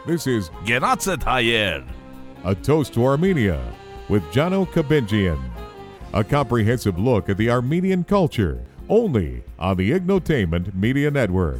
This is Genatzet Hayer. A Toast to Armenia with Jano Kabinjian. A comprehensive look at the Armenian culture, only on the Ignotainment Media Network.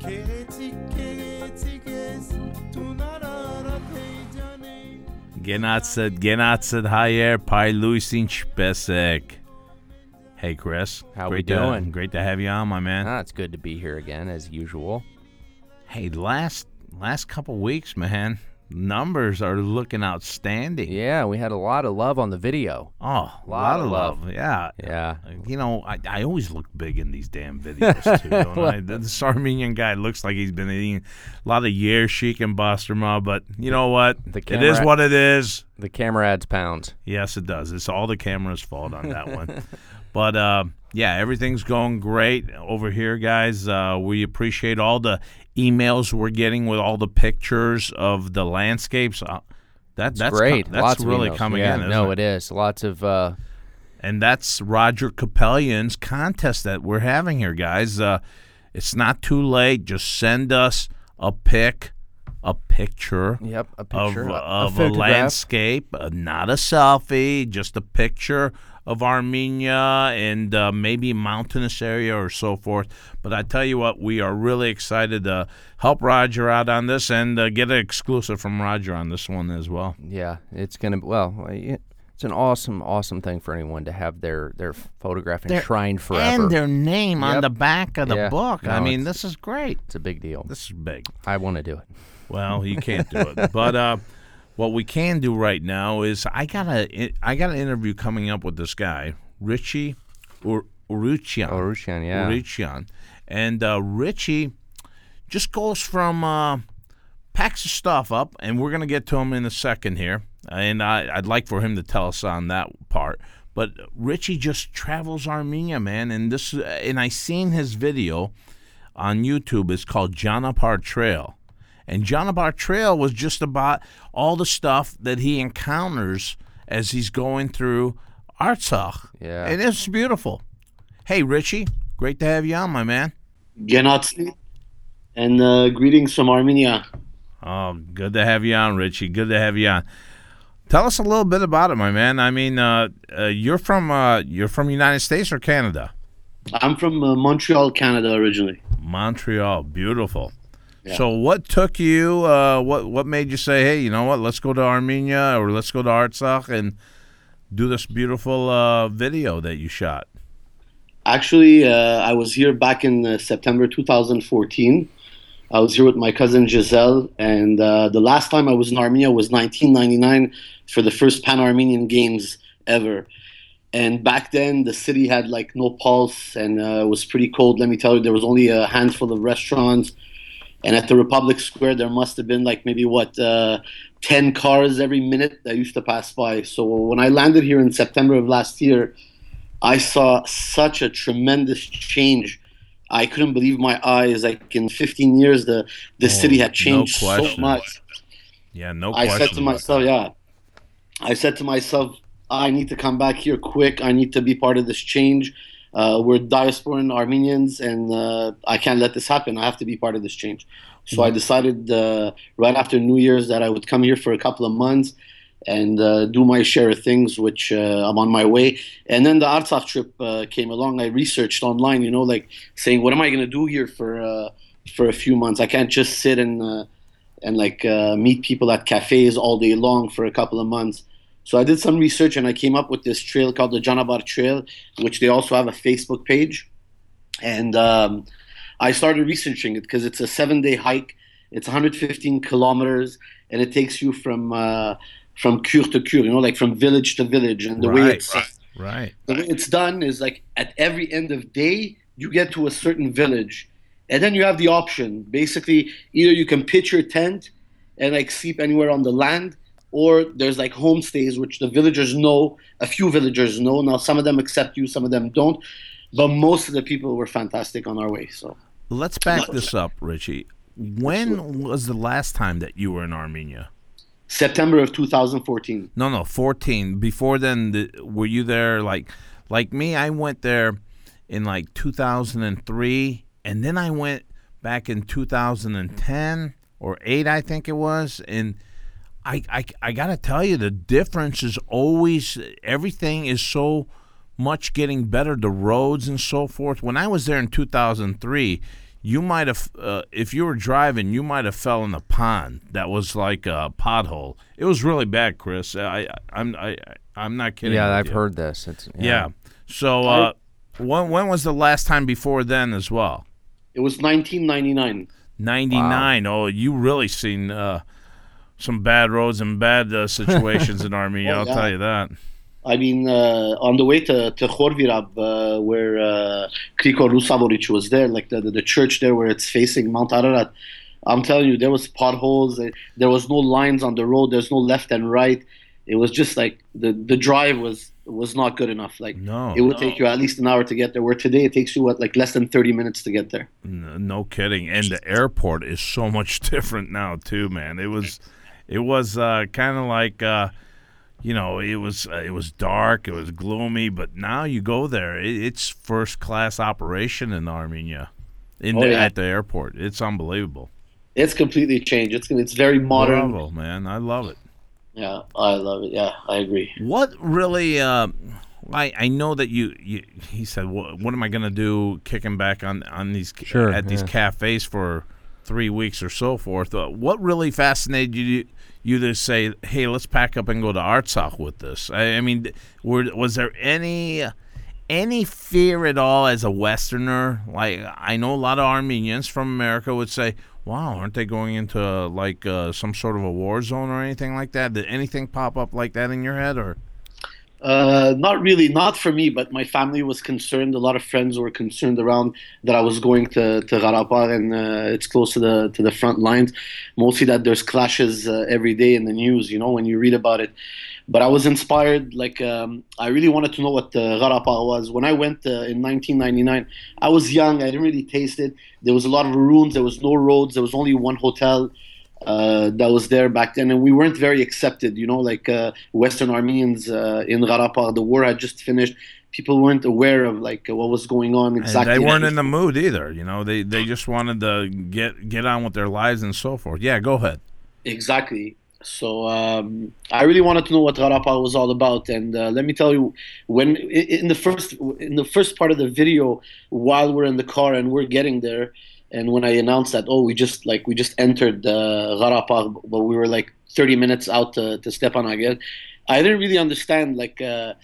Genatzet Hayer, Pai Luisin Spesek. Hey, Chris. How we doing? Great to have you on, my man. It's good to be here again, as usual. Hey, last couple weeks, man, numbers are looking outstanding. Yeah, we had a lot of love on the video. Oh, a lot of love. Yeah. Yeah. You know, I always look big in these damn videos, too, don't I? This Armenian guy looks like he's been eating a lot of Yershik and Bastarma, but you know what? It is what it is. The camera adds pounds. Yes, it does. It's all the camera's fault on that one. But, yeah, everything's going great over here, guys. We appreciate all the emails we're getting with all the pictures of the landscapes. That's great. That's Lots really of emails. coming yeah, in, isn't no, it? it is. Lots of... And that's Roger Capellian's contest that we're having here, guys. It's not too late. Just send us a picture Yep, a picture. of a landscape, not a selfie, just a picture of Armenia and maybe a mountainous area or so forth. But I tell you what, we are really excited to help Roger out on this and get an exclusive from Roger on this one as well. Yeah, it's going to, it's an awesome thing for anyone to have their photograph enshrined forever. And their name on the back of the book. No, I mean, this is great. It's a big deal. This is big. I want to do it. Well, you can't do it. But what we can do right now is I got an interview coming up with this guy, Richie Uruchian. Yeah. Uruchian. And Richie just goes from packs his stuff up, and we're going to get to him in a second here. And I'd like for him to tell us on that part. But Richie just travels Armenia, man. And I seen his video on YouTube. It's called Janabar Trail. And Janabar Trail was just about all the stuff that he encounters as he's going through Artsakh. Yeah. And it's beautiful. Hey, Richie, great to have you on, my man. Genatsi, and greetings from Armenia. Oh, good to have you on, Richie. Good to have you on. Tell us a little bit about it, my man. I mean, you're from United States or Canada? I'm from Montreal, Canada, originally. Montreal, beautiful. Yeah. So what took you, what made you say, hey, you know what, let's go to Armenia or let's go to Artsakh and do this beautiful video that you shot? Actually, I was here back in September 2014. I was here with my cousin Giselle, and the last time I was in Armenia was 1999 for the first Pan-Armenian Games ever. And back then, the city had like no pulse, and it was pretty cold. Let me tell you, there was only a handful of restaurants. And at the Republic Square, there must have been like maybe 10 cars every minute that used to pass by. So when I landed here in September of last year, I saw such a tremendous change. I couldn't believe my eyes. Like in 15 years, the city had changed so much. Yeah, no question. I said to myself, I need to come back here quick. I need to be part of this change. We're diasporan Armenians, and I can't let this happen. I have to be part of this change. So I decided right after New Year's that I would come here for a couple of months and do my share of things, which I'm on my way. And then the Artsakh trip came along. I researched online, like saying, what am I going to do here for a few months? I can't just sit and meet people at cafes all day long for a couple of months. So I did some research, and I came up with this trail called the Janabar Trail, which they also have a Facebook page. And I started researching it because it's a 7-day hike. It's 115 kilometers, and it takes you from cure to cure, like from village to village. And the way it's done is like at every end of day, you get to a certain village, and then you have the option. Basically, either you can pitch your tent and like sleep anywhere on the land, or there's like homestays, which the villagers know, a few villagers know. Now, some of them accept you, some of them don't. But most of the people were fantastic on our way. So let's back this up, Richie. When was the last time that you were in Armenia? September of 2014. No, 14. Before then, were you there like me? I went there in like 2003, and then I went back in 2010. or 8, I think it was. And I got to tell you, the difference is always, everything is so much getting better, the roads and so forth. When I was there in 2003, you might have, if you were driving, you might have fell in a pond that was like a pothole. It was really bad, Chris. I'm not kidding. Yeah, with I've you. heard this. It's Yeah. So when was the last time before then as well? It was 1999. 99. Wow. Oh, you really seen some bad roads and bad situations in Armenia. I'll tell you that. I mean, on the way to Khorvirab, where Kriko Rusavoric was there, like the church there where it's facing Mount Ararat, I'm telling you, there was potholes. There was no lines on the road. There's no left and right. It was just like the drive was not good enough. Like it would take you at least an hour to get there. Where today it takes you like less than 30 minutes to get there. No kidding. And the airport is so much different now too, man. It was kind of like. It was dark, it was gloomy, but now you go there, it's first class operation in Armenia, at the airport. It's unbelievable. It's completely changed. It's very modern. Bravo, man, I love it. Yeah, I love it. Yeah, I agree. What really? I know that he said, what am I going to do? Kicking back on these these cafes for 3 weeks or so forth. What really fascinated you to say, hey, let's pack up and go to Artsakh with this? I mean, was there any fear at all as a Westerner? Like, I know a lot of Armenians from America would say, wow, aren't they going into like some sort of a war zone or anything like that? Did anything pop up like that in your head, or? Not really, not for me, but my family was concerned. A lot of friends were concerned around that I was going to Gharapar, and it's close to the front lines. Mostly that there's clashes every day in the news, when you read about it. But I was inspired. Like I really wanted to know what Gharapar was. When I went in 1999, I was young. I didn't really taste it. There was a lot of ruins. There was no roads. There was only one hotel that was there back then, and we weren't very accepted, like Western Armenians in Gharapar. The war had just finished. People weren't aware of like what was going on exactly. And they weren't in the mood either, they just wanted to get on with their lives and so forth. Yeah, go ahead. Exactly. So I really wanted to know what Gharapar was all about, and let me tell you, when in the first part of the video, while we're in the car and we're getting there, and when I announced that, we just entered Gharapar, but we were like 30 minutes out to Stepanakert, I didn't really understand like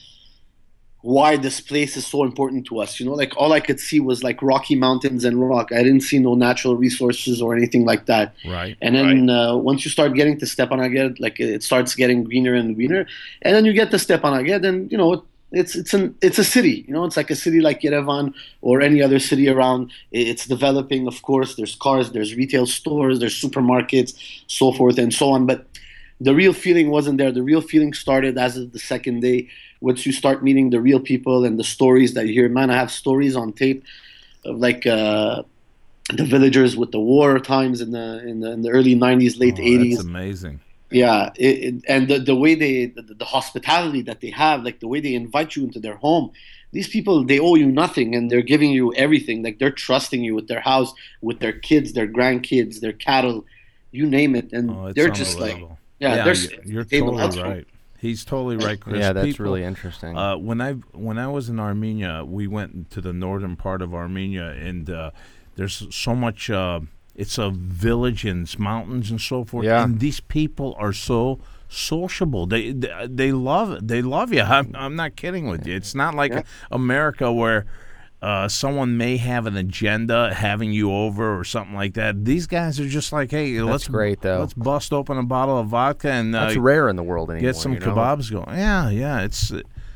why this place is so important to us. Like all I could see was like rocky mountains and rock. I didn't see no natural resources or anything like that. Right. And then once you start getting to Stepanakert, like it starts getting greener and greener, and then you get to Stepanakert, and it's a city, it's like a city like Yerevan or any other city around. It's developing, of course. There's cars, there's retail stores, there's supermarkets, so forth and so on. But the real feeling wasn't there. The real feeling started as of the second day, once you start meeting the real people and the stories that you hear. Man, I have stories on tape of like the villagers with the war times in the early 90s, late 80s. That's amazing. Yeah, and the way the hospitality that they have, like the way they invite you into their home. These people, they owe you nothing, and they're giving you everything. Like they're trusting you with their house, with their kids, their grandkids, their cattle, you name it. And they're just like, you're totally right. He's totally right, Chris. Yeah, that's really interesting. When I was in Armenia, we went to the northern part of Armenia, and there's so much. It's a village and it's mountains and so forth. Yeah. And these people are so sociable. They love you. I'm not kidding with you. It's not like America where someone may have an agenda having you over or something like that. These guys are just like, hey, let's bust open a bottle of vodka and that's rare in the world anymore. Get some kebabs going. Yeah. It's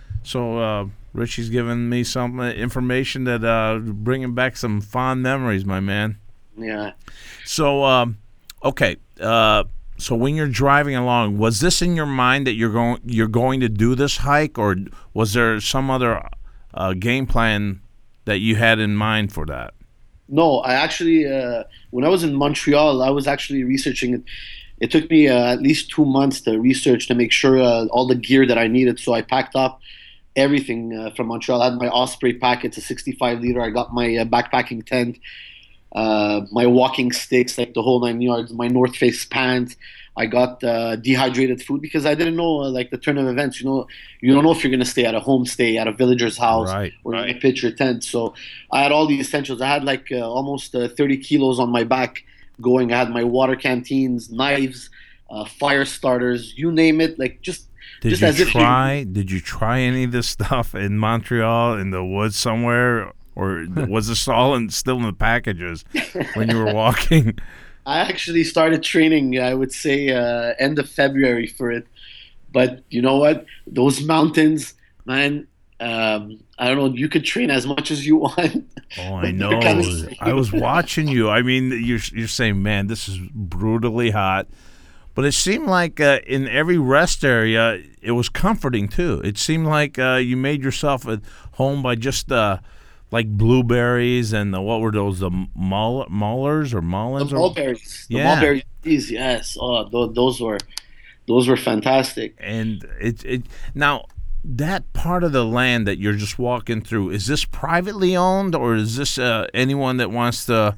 so. Richie's giving me some information that bringing back some fond memories, my man. Yeah. So, okay. So when you're driving along, was this in your mind that you're going to do this hike, or was there some other game plan that you had in mind for that? No, I actually, when I was in Montreal, I was actually researching it. It took me at least 2 months to research to make sure all the gear that I needed. So I packed up everything from Montreal. I had my Osprey pack. It's a 65 liter. I got my backpacking tent. my walking sticks, like the whole 9 yards, my North Face pants. I got dehydrated food because I didn't know like the turn of events. You don't know if you're going to stay at a homestay, at a villager's house, Right. or you're going to pitch your tent. So I had all the essentials. I had like almost 30 kilos on my back going. I had my water canteens, knives, fire starters, you name it. Like just Did as you if try? Did you try any of this stuff in Montreal in the woods somewhere, or was this all still in the packages when you were walking? I actually started training, I would say, end of February for it. But you know what? Those mountains, man, I don't know. You could train as much as you want. Oh, I know. I was watching you. I mean, you're saying, man, this is brutally hot. But it seemed like in every rest area, it was comforting, too. It seemed like you made yourself at home by just like blueberries and what were those, the mullers or mullins? The mulberries. Yeah. The mulberry teas, yes. Oh, those were fantastic. And it now, that part of the land that you're just walking through, is this privately owned, or is this anyone that wants to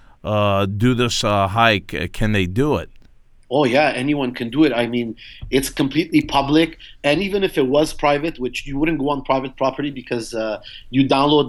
do this hike, can they do it? Oh yeah, anyone can do it. I mean, it's completely public, and even if it was private, which you wouldn't go on private property because you download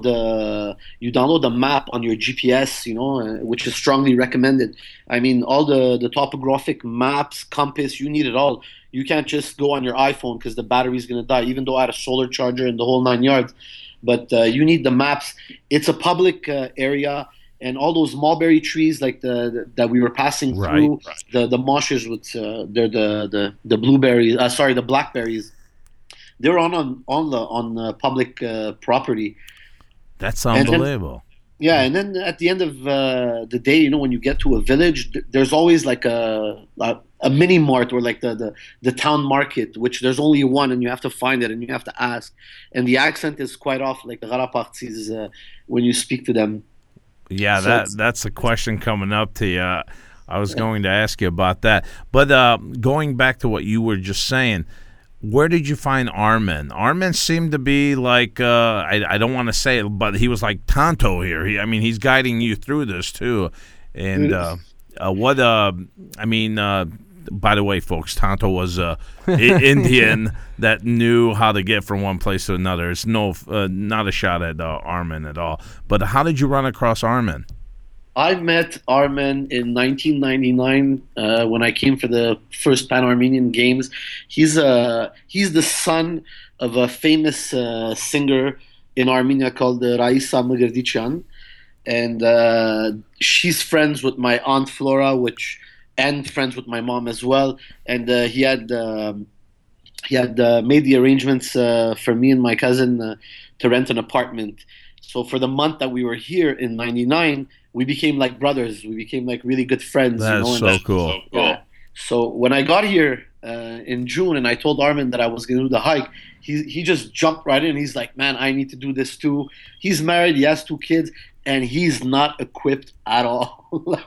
the map on your GPS, which is strongly recommended. I mean, all the topographic maps, compass, you need it all. You can't just go on your iPhone because the battery's gonna die. Even though I had a solar charger and the whole 9 yards, but you need the maps. It's a public area. And all those mulberry trees, like that we were passing through, the marshes with they're the blueberries. The blackberries. They're on public property. That's unbelievable. And then at the end of the day, when you get to a village, there's always like a mini mart or like the town market, which there's only one, and you have to find it and you have to ask. And the accent is quite off, like the Garapartis, when you speak to them. Yeah, that's a question coming up to you. I was going to ask you about that. But going back to what you were just saying, where did you find Armin? Armin seemed to be like, I don't want to say it, but he was like Tonto here. He's guiding you through this too. And by the way, folks, Tonto was an Indian that knew how to get from one place to another. It's not a shot at Armin at all. But how did you run across Armin? I met Armin in 1999 when I came for the first Pan-Armenian Games. He's the son of a famous singer in Armenia called Raisa Mgrdician. And she's friends with my aunt Flora, and friends with my mom as well. And he had made the arrangements for me and my cousin to rent an apartment. So for the month that we were here in '99, we became like brothers. We became like really good friends. That's so cool. Yeah. So when I got here in June and I told Armin that I was going to do the hike, he just jumped right in. He's like, man, I need to do this too. He's married. He has 2 kids. And he's not equipped at all.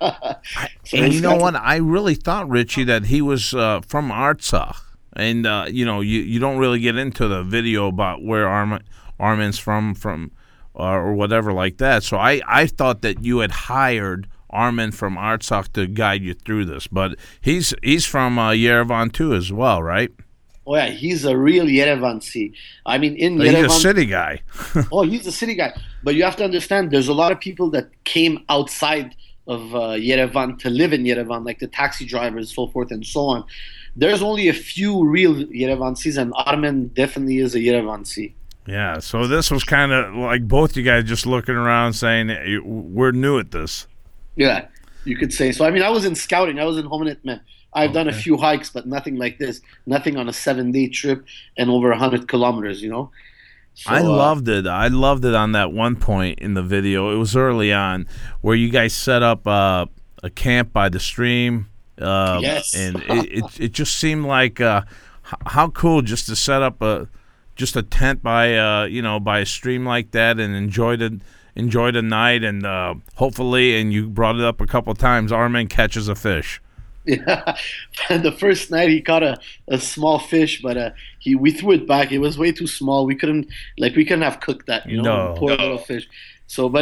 And you know what? I really thought, Richie, that he was from Artsakh. And, you don't really get into the video about where Armin's from or whatever like that. So I thought that you had hired Armin from Artsakh to guide you through this. But he's from Yerevan too as well, right? Oh, yeah, he's a real Yerevansi. I mean, Yerevan... He's a city guy. Oh, he's a city guy. But you have to understand, there's a lot of people that came outside of Yerevan to live in Yerevan, like the taxi drivers, so forth and so on. There's only a few real Yerevansis, and Armin definitely is a Yerevansi. Yeah, so this was kind of like both you guys just looking around saying, we're new at this. Yeah, you could say so. I mean, I was in scouting. I was in Hominid Man. I've done a few hikes, but nothing like this. Nothing on a 7-day trip and over 100 kilometers, So, I loved it. I loved it on that one point in the video. It was early on where you guys set up a camp by the stream. Yes. And it just seemed like how cool just to set up a tent by a stream like that and enjoy the night, and hopefully, and you brought it up a couple of times, Armin catches a fish. Yeah, the first night he caught a small fish, but we threw it back. It was way too small. We couldn't have cooked that, No. Poor little fish. So, but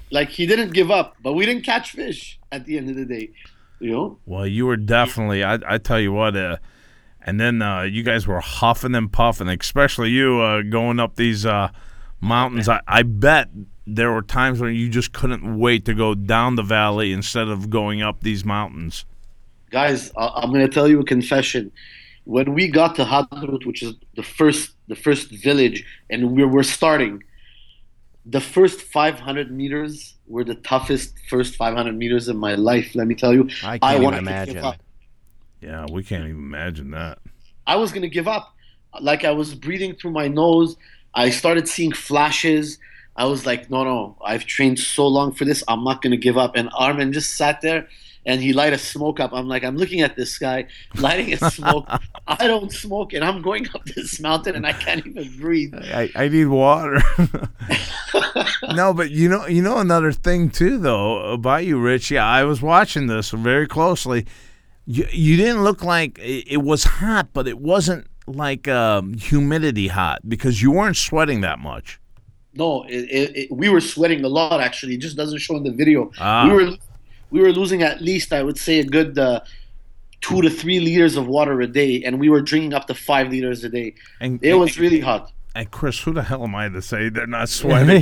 like he didn't give up, but we didn't catch fish at the end of the day, you know. Well, you were definitely. I tell you what. And then you guys were huffing and puffing, especially you going up these mountains. I bet there were times when you just couldn't wait to go down the valley instead of going up these mountains. Guys, I'm going to tell you a confession. When we got to Hadrut, which is the first village, and we were starting, the first 500 meters were the toughest first 500 meters in my life. Let me tell you, I can't even wanted to imagine. give up. Yeah, we can't even imagine that. I was going to give up. Like I was breathing through my nose. I started seeing flashes. I was like, no, I've trained so long for this. I'm not going to give up. And Armin just sat there and he light a smoke up. I'm like, I'm looking at this guy lighting a smoke. I don't smoke and I'm going up this mountain and I can't even breathe. I need water. No, but you know another thing too though about you, Rich. Yeah, I was watching this very closely. You didn't look like it was hot, but it wasn't like humidity hot because you weren't sweating that much. No, we were sweating a lot. Actually, it just doesn't show in the video. We were losing at least, I would say, a good 2 to 3 liters of water a day, and we were drinking up to 5 liters a day. And it was really hot. And Chris, who the hell am I to say they're not sweating?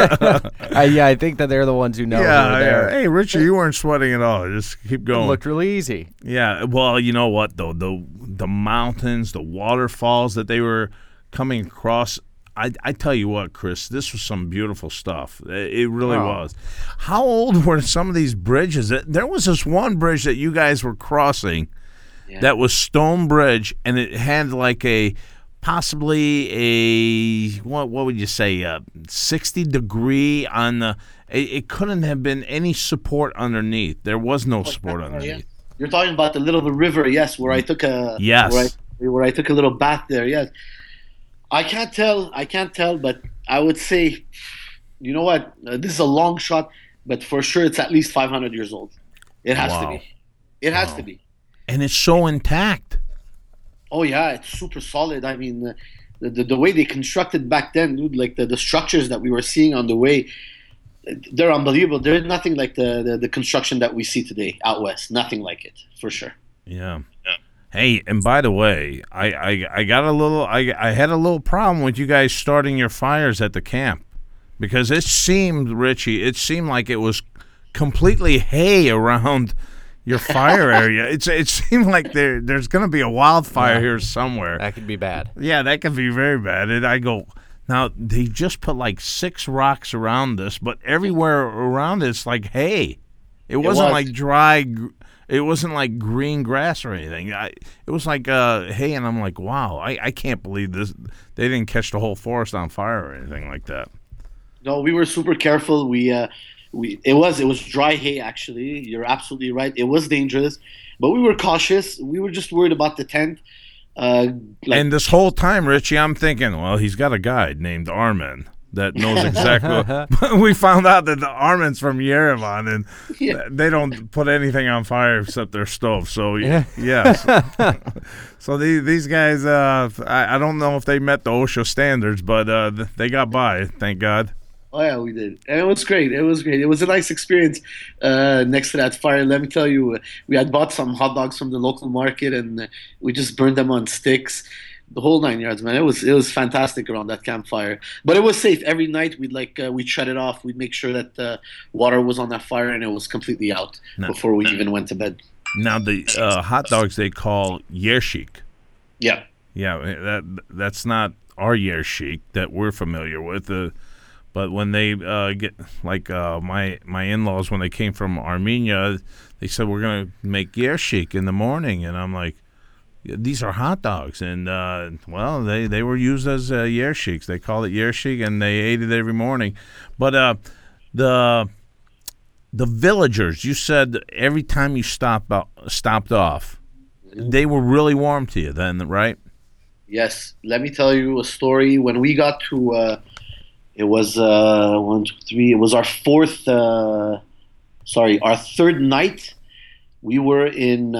Yeah, I think that they're the ones who know. Yeah. Hey, Richard, you weren't sweating at all. Just keep going. It looked really easy. Yeah. Well, you know what though, the mountains, the waterfalls that they were coming across. I tell you what, Chris, this was some beautiful stuff. It really was. How old were some of these bridges? There was this one bridge that you guys were crossing that was stone bridge, and it had like possibly a what would you say 60-degree on the. It couldn't have been any support underneath. There was no support underneath. Yeah. You're talking about the little river, yes, where I took a where I took a little bath there, yes. I can't tell, but I would say, you know what? This is a long shot, but for sure it's at least 500 years old. It has to be. It has to be. And it's so intact. Oh yeah, it's super solid. I mean, the way they constructed back then, dude, like the structures that we were seeing on the way, they're unbelievable. There's nothing like the construction that we see today out west. Nothing like it, for sure. Yeah. Hey, and by the way, I got I had a little problem with you guys starting your fires at the camp because it seemed, Richie, like it was completely hay around your fire area. It seemed like there's going to be a wildfire here somewhere. That could be bad. Yeah, that could be very bad. And I go, now they just put like 6 rocks around this, but everywhere around it's like hay. It wasn't like dry. It wasn't like green grass or anything. It was like hay, and I'm like, wow, I can't believe this. They didn't catch the whole forest on fire or anything like that. No, we were super careful. It was dry hay actually. You're absolutely right. It was dangerous, but we were cautious. We were just worried about the tent. And this whole time, Richie, I'm thinking, well, he's got a guide named Armin that knows exactly. We found out that the Armin's from Yerevan, and they don't put anything on fire except their stove. So yes. So these guys, I don't know if they met the OSHA standards, but they got by. Thank God. Oh yeah, we did, and it was great. It was a nice experience. Next to that fire, let me tell you, we had bought some hot dogs from the local market, and we just burned them on sticks. The whole 9 yards, man. It was fantastic around that campfire, but it was safe. Every night we'd shut it off. We'd make sure that water was on that fire and it was completely out before we even went to bed. Now the hot dogs they call yershik. Yeah. That's not our yershik that we're familiar with. But when they get like my in-laws when they came from Armenia, they said we're gonna make yershik in the morning, and I'm like, these are hot dogs, and well, they were used as yershiks. They call it yershik, and they ate it every morning. But the villagers, you said every time you stopped off, they were really warm to you then, right? Yes. Let me tell you a story. When we got to, it was 1, 2, 3. It was our third night. We were in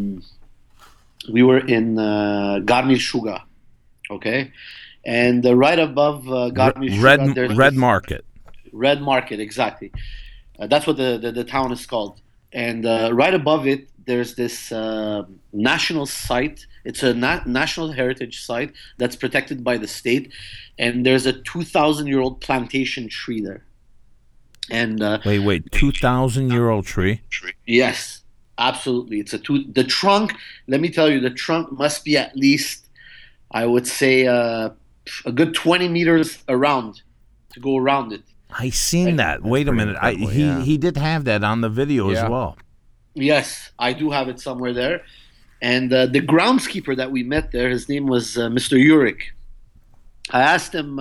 Garmi Shuga, okay, and right above Garmi Shuga, Red Market. Red Market, exactly. That's what the town is called. And right above it, there's this national site. It's a national heritage site that's protected by the state. And there's a 2,000-year-old plantation tree there. And wait, 2,000-year-old tree? Yes, absolutely. It's the trunk. Let me tell you, the trunk must be at least, I would say, a good 20 meters around to go around it. I seen that. Wait a minute. He did have that on the video as well. Yes, I do have it somewhere there. And the groundskeeper that we met there, his name was Mr. Uric. I asked him.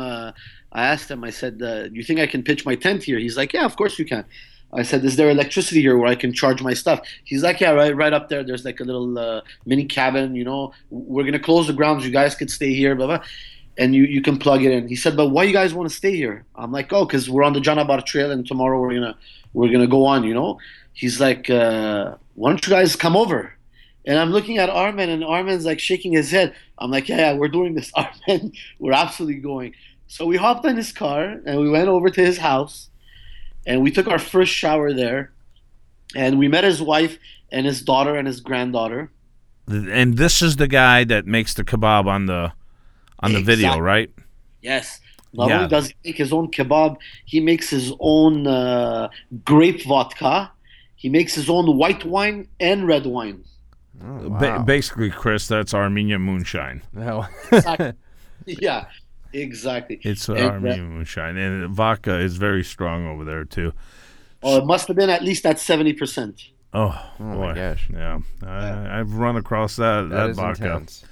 I said, "Do you think I can pitch my tent here?" He's like, "Yeah, of course you can." I said, "Is there electricity here where I can charge my stuff?" He's like, "Yeah, right up there. There's like a little mini cabin. You know, we're gonna close the grounds. You guys could stay here, blah blah, and you can plug it in." He said, "But why you guys want to stay here?" I'm like, "Oh, because we're on the Janabar Trail, and tomorrow we're gonna go on. You know." He's like, "Why don't you guys come over?" And I'm looking at Armen, and Armen's like shaking his head. I'm like, yeah, we're doing this, Armen. We're absolutely going. So we hopped on his car, and we went over to his house, and we took our first shower there. And we met his wife and his daughter and his granddaughter. And this is the guy that makes the kebab on the video, right? Yes. Not only does he make his own kebab, he makes his own grape vodka. He makes his own white wine and red wine. Oh, wow. Basically, Chris, that's Armenian moonshine. No. Exactly. Yeah, exactly. It's Armenian moonshine, and vodka is very strong over there too. Oh, it must have been at least at 70%. Oh boy. My gosh! Yeah, I've run across that That is vodka. intense.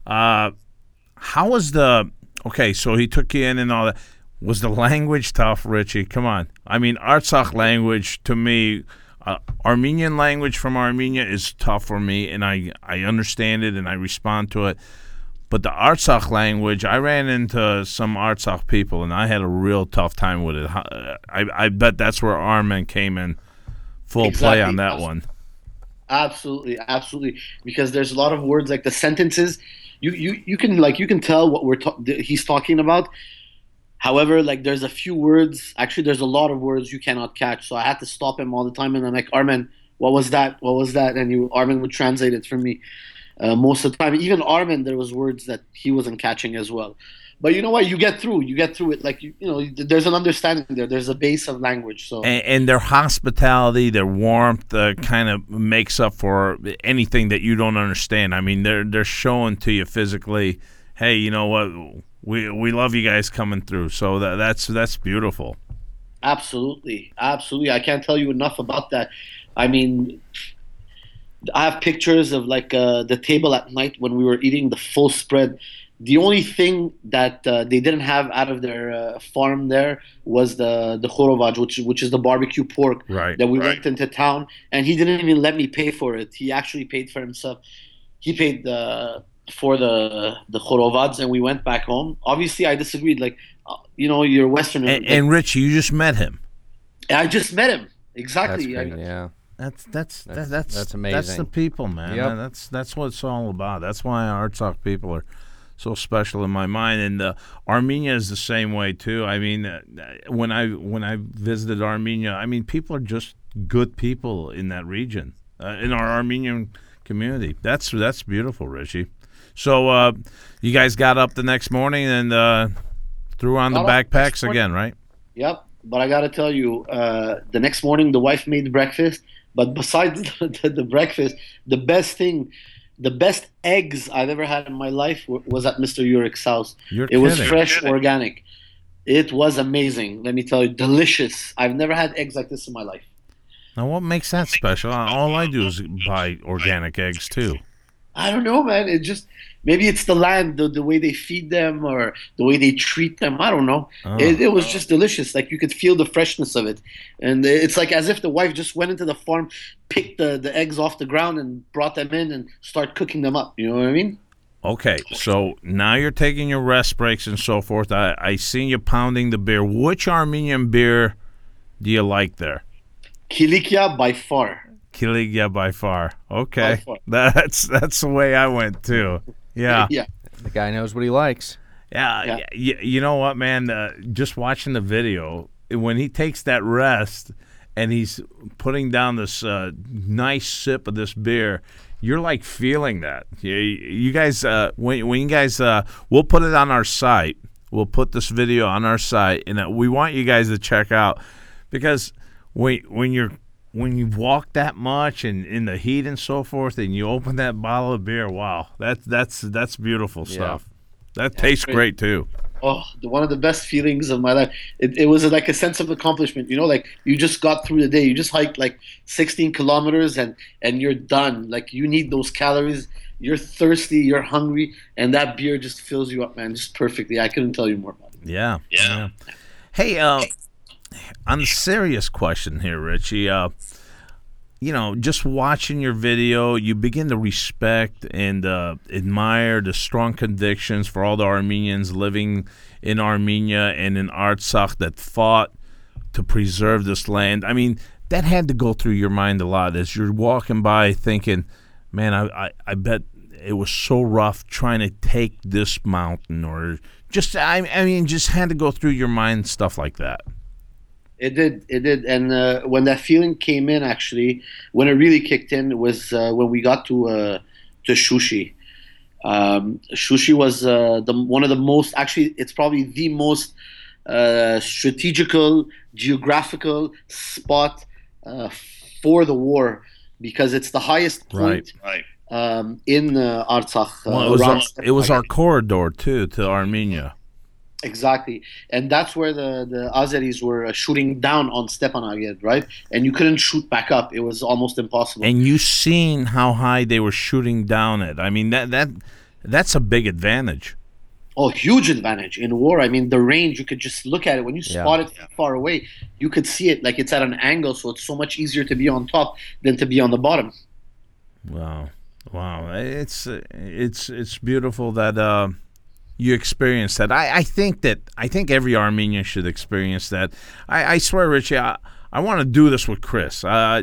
How was the? Okay, so he took you in and all that. Was the language tough, Richie? Come on. I mean, Artsakh language to me. Armenian language from Armenia is tough for me, and I understand it and I respond to it. But the Artsakh language, I ran into some Artsakh people, and I had a real tough time with it. I bet that's where Armen came in full play on that one. Absolutely, absolutely. Because there's a lot of words like the sentences. You can tell what he's talking about. However, like there's a few words. Actually, there's a lot of words you cannot catch. So I had to stop him all the time, and I'm like, Armen, what was that? What was that? And Armen would translate it for me most of the time. Even Armen, there was words that he wasn't catching as well. But you know what? You get through it. Like you know, there's an understanding there. There's a base of language. So and their hospitality, their warmth, kind of makes up for anything that you don't understand. I mean, they're showing to you physically, hey, you know what? We love you guys coming through, so that's beautiful. Absolutely. I can't tell you enough about that. I mean, I have pictures of like the table at night when we were eating the full spread. The only thing that they didn't have out of their farm there was the khorovaj, which is the barbecue pork that we went into town, and he didn't even let me pay for it. He actually paid for himself. He paid for the khorovads, and we went back home. Obviously, I disagreed. Like, you're Western. And Rich, you just met him. I just met him. Exactly. That's great, yeah. That's amazing. That's the people, man. Yep. That's what it's all about. That's why Artsakh people are so special in my mind. And Armenia is the same way too. I mean, when I visited Armenia, I mean, people are just good people in that region, in our Armenian community. That's beautiful, Richie. So you guys got up the next morning and threw on the backpacks again, right? Yep. But I got to tell you, the next morning the wife made breakfast. But besides the breakfast, the best eggs I've ever had in my life was at Mr. Uric's house. It was fresh, organic. It was amazing. Let me tell you, delicious. I've never had eggs like this in my life. Now, what makes that special? All I do is buy organic eggs too. I don't know, man. Maybe it's the land, the way they feed them or the way they treat them. I don't know. It was just delicious. Like you could feel the freshness of it. And it's like as if the wife just went into the farm, picked the eggs off the ground and brought them in and start cooking them up. You know what I mean? Okay, so now you're taking your rest breaks and so forth. I seen you pounding the beer. Which Armenian beer do you like there? Kilikia by far. Kilikia by far. Okay. By far. That's the way I went too. Yeah. Yeah. The guy knows what he likes. Yeah. You know what, man? Just watching the video, when he takes that rest and he's putting down this nice sip of this beer, you're like feeling that. You guys, when you guys, we'll put it on our site. We'll put this video on our site, and we want you guys to check out, because when you've walked that much and in the heat and so forth, and you open that bottle of beer, wow, that's beautiful stuff. That tastes great too. Oh, one of the best feelings of my life. It was like a sense of accomplishment. You know, like you just got through the day. You just hiked like 16 kilometers and you're done. Like you need those calories. You're thirsty. You're hungry, and that beer just fills you up, man, just perfectly. I couldn't tell you more about it. Yeah. Hey, on the serious question here, Richie. Just watching your video, you begin to respect and admire the strong convictions for all the Armenians living in Armenia and in Artsakh that fought to preserve this land. I mean, that had to go through your mind a lot as you're walking by thinking, man, I bet it was so rough trying to take this mountain, or just had to go through your mind stuff like that. It did. And when that feeling came in, actually, when it really kicked in was when we got to Shushi. Shushi was one of the most, actually, it's probably the most strategical, geographical spot for the war, because it's the highest point in Artsakh. Well, it was our corridor, too, to Armenia. Exactly, and that's where the Azeris were shooting down on Stepanakert, right? And you couldn't shoot back up; it was almost impossible. And you seen how high they were shooting down it. I mean, that's a big advantage. Oh, huge advantage in war. I mean, the range, you could just look at it. When you spot it far away, you could see it like it's at an angle, so it's so much easier to be on top than to be on the bottom. Wow, it's beautiful that. You experienced that. I think every Armenian should experience that. I swear, Richie, I want to do this with Chris. I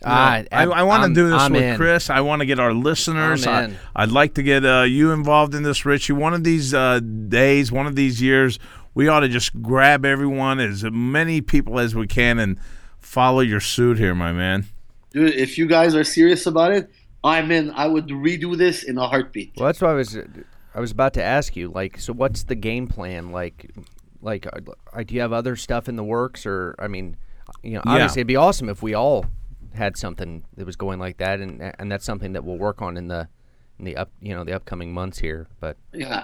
want to do this with Chris. I want to get our listeners. I'd like to get you involved in this, Richie. One of these days, one of these years, we ought to just grab everyone, as many people as we can, and follow your suit here, my man. Dude, if you guys are serious about it, I'm in. I would redo this in a heartbeat. Well, that's what I was about to ask you, like, so what's the game plan? Like, do you have other stuff in the works, or I mean, obviously it'd be awesome if we all had something that was going like that, and that's something that we'll work on in the upcoming months here. But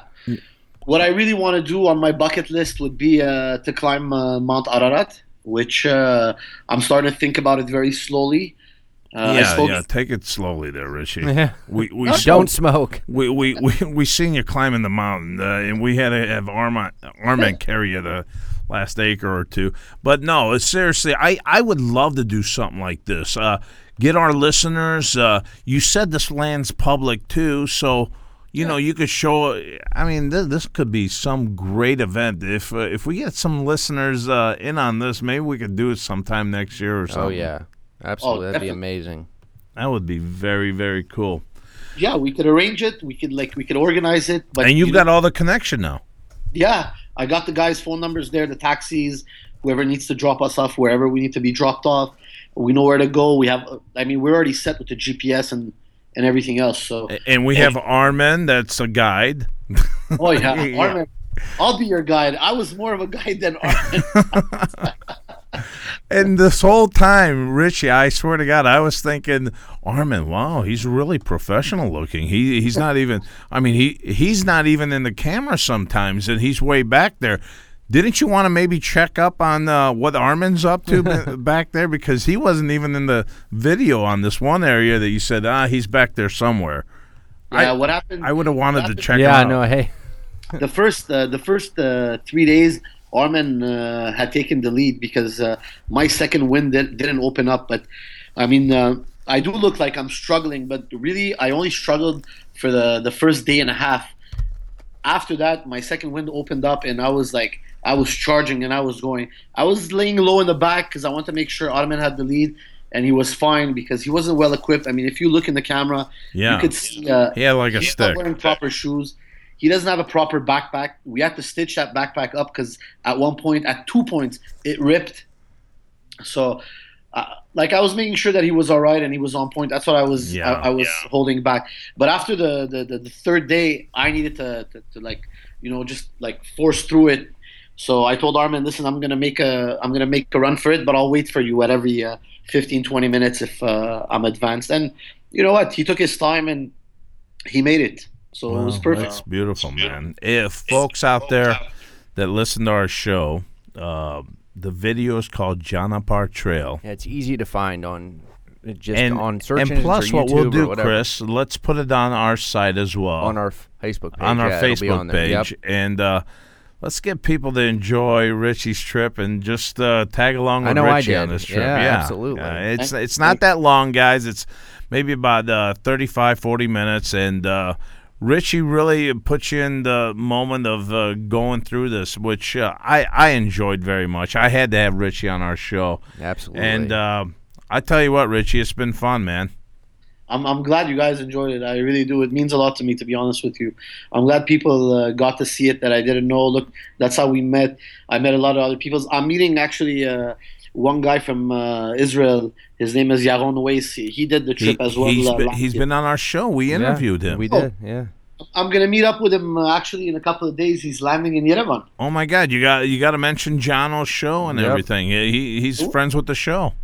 what I really want to do on my bucket list would be to climb Mount Ararat, which I'm starting to think about it very slowly. Take it slowly there, Richie. We don't smoke. We seen you climbing the mountain, and we had to have Armand carry you the last acre or two. But no, seriously, I would love to do something like this. Get our listeners. You said this land's public too, so you could show. I mean, this could be some great event. If we get some listeners in on this, maybe we could do it sometime next year or something. Oh yeah. Absolutely, that'd be amazing. That would be very, very cool. Yeah, we could arrange it. We could organize it. But and you've got all the connection now. Yeah, I got the guys' phone numbers there, the taxis, whoever needs to drop us off, wherever we need to be dropped off. We know where to go. We're already set with the GPS and everything else. So. And we have Armen, that's a guide. Oh yeah, Armen. I'll be your guide. I was more of a guide than Armen. And this whole time, Richie, I swear to God, I was thinking, Armen, wow, he's really professional looking. He's not even. I mean, he's not even in the camera sometimes, and he's way back there. Didn't you want to maybe check up on what Armen's up to back there, because he wasn't even in the video on this one area that you said he's back there somewhere. Yeah, what happened? I would have wanted to check. Yeah, him out. no, hey. The first 3 days, Armen had taken the lead because my second wind didn't open up. But I mean, I do look like I'm struggling, but really, I only struggled for the first day and a half. After that, my second wind opened up, and I was charging, and I was going. I was laying low in the back because I wanted to make sure Armen had the lead, and he was fine because he wasn't well equipped. I mean, if you look in the camera, you could see he had like a stick. Not wearing proper shoes. he doesn't have a proper backpack. We had to stitch that backpack up because at 2 points, it ripped. So, I was making sure that he was all right and he was on point. That's what I was holding back. But after the third day, I needed to just force through it. So I told Armin, listen, I'm gonna make a run for it, but I'll wait for you at every 15, 20 minutes if I'm advanced. And you know what? He took his time and he made it. So it was perfect. That's beautiful, man. If folks out there that listen to our show, the video is called Janapar Trail. Yeah, it's easy to find on on search engines. And plus, or what YouTube we'll do, or whatever. Chris, let's put it on our site as well. On our Facebook page. On our it'll be on Facebook there. page. Yep. And let's get people to enjoy Richie's trip and just tag along with Richie on this trip. Yeah, absolutely. It's not that long, guys. It's maybe about 35, 40 minutes. And Richie really puts you in the moment of going through this, which I enjoyed very much. I had to have Richie on our show. Absolutely. And I tell you what, Richie, it's been fun, man. I'm glad you guys enjoyed it. I really do. It means a lot to me, to be honest with you. I'm glad people got to see it that I didn't know. Look, that's how we met. I met a lot of other people. I'm meeting actually one guy from Israel. His name is Yaron Weiss. He did the trip as well. He's been on our show. We interviewed him. We did, yeah. I'm gonna meet up with him actually in a couple of days. He's landing in Yerevan. Oh my God! You got to mention Jono's show and everything. He's friends with the show.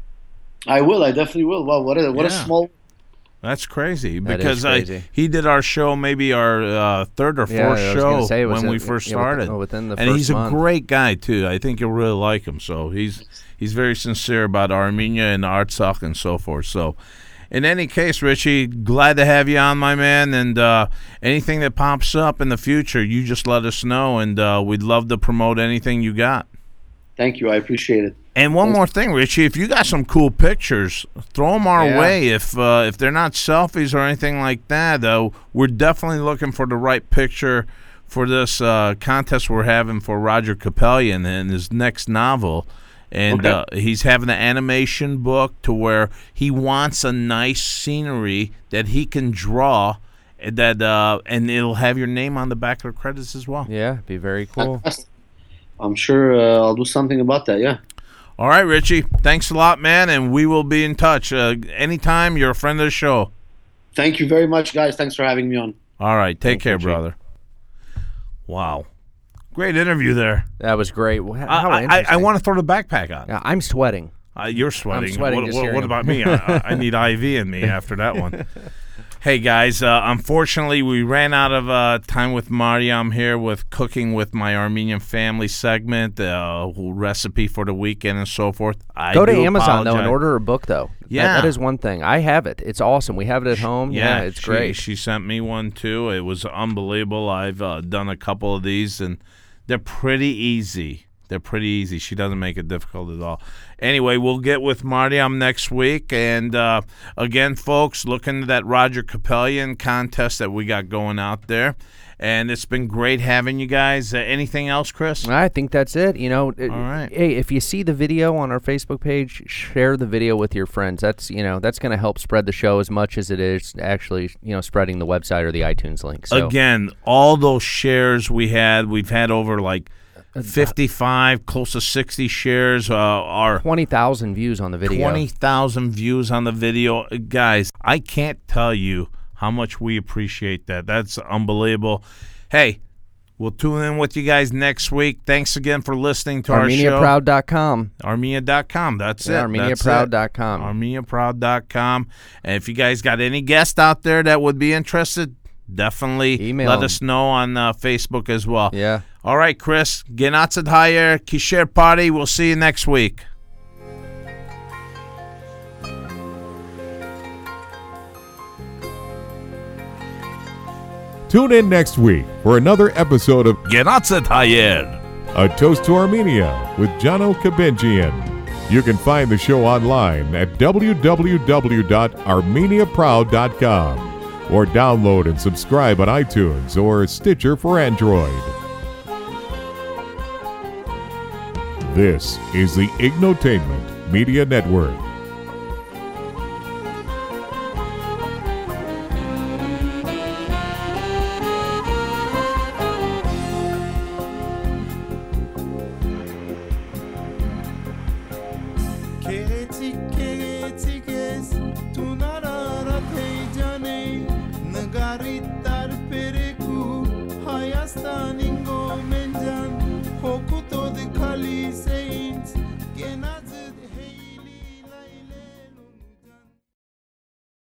I will. I definitely will. Wow, what a small. That's crazy That because is crazy. He did our show, maybe our third or fourth show when we first started. Within the and first he's month. a great guy too. I think you'll really like him. So he's very sincere about Armenia and Artsakh and so forth. So, in any case, Richie, glad to have you on, my man. And anything that pops up in the future, you just let us know, and we'd love to promote anything you got. Thank you. I appreciate it. And one more thing, Richie, if you got some cool pictures, throw them our way. If they're not selfies or anything like that, we're definitely looking for the right picture for this contest we're having for Roger Capellion and his next novel. And he's having an animation book to where he wants a nice scenery that he can draw, and it'll have your name on the back of the credits as well. Yeah, be very cool. I'm sure I'll do something about that, yeah. All right, Richie. Thanks a lot, man, and we will be in touch. Anytime, you're a friend of the show. Thank you very much, guys. Thanks for having me on. All right. Take care, brother. Wow. Great interview there. That was great. How interesting. I want to throw the backpack on. Yeah, I'm sweating. You're sweating. I'm sweating What about me? I need IV in me after that one. Hey, guys, unfortunately, we ran out of time with Mariam here with Cooking with My Armenian Family segment, recipe for the weekend and so forth. Go to Amazon, though, and order a book, though. Yeah. That is one thing. I have it. It's awesome. We have it at home. Yeah, it's great. She sent me one, too. It was unbelievable. I've done a couple of these, and they're pretty easy. She doesn't make it difficult at all. Anyway, we'll get with Mariam next week. And, again, folks, look into that Roger Capellion contest that we got going out there. And it's been great having you guys. Anything else, Chris? I think that's it. All right. Hey, if you see the video on our Facebook page, share the video with your friends. That's going to help spread the show as much as it is actually, spreading the website or the iTunes link. So. Again, all those shares we've had over 55, close to 60 shares. Are 20,000 views on the video. 20,000 views on the video. Guys, I can't tell you how much we appreciate that. That's unbelievable. Hey, we'll tune in with you guys next week. Thanks again for listening to our show. ArmeniaProud.com. Armenia.com. That's it. ArmeniaProud.com. ArmeniaProud.com. And if you guys got any guests out there that would be interested, definitely let us know on Facebook as well. Yeah. All right, Chris. Genatzad Hayer, Kisher Party. We'll see you next week. Tune in next week for another episode of Genatzad Hayer, A Toast to Armenia with Jano Kabenjian. You can find the show online at www.armeniaproud.com or download and subscribe on iTunes or Stitcher for Android. This is the Ignotainment Media Network. Ketikes tunarara tejane nagarit tar pereku hayastani